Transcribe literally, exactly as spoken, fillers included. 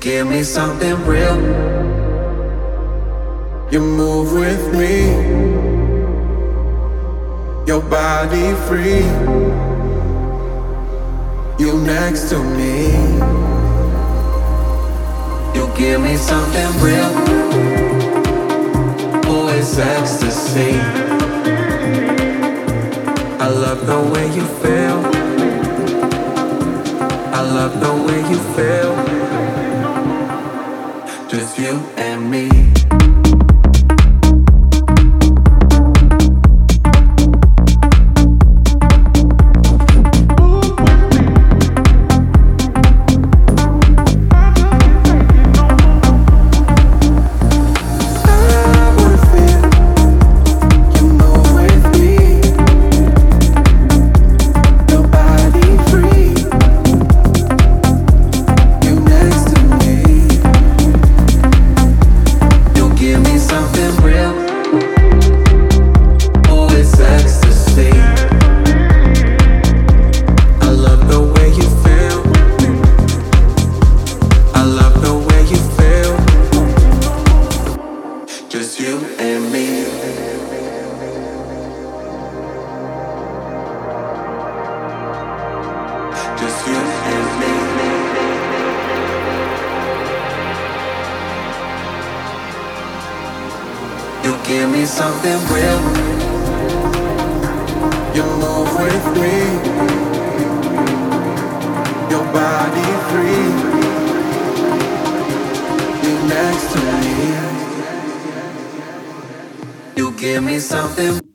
give me something real. You move with me, your body free. You next to me. You give me something real. Oh, it's ecstasy. I love the way you feel. I love the way you feel. Just you and me. Just you and me. Just you and me. You give me something real. You move with me. Your body free. You next to me. You give me something.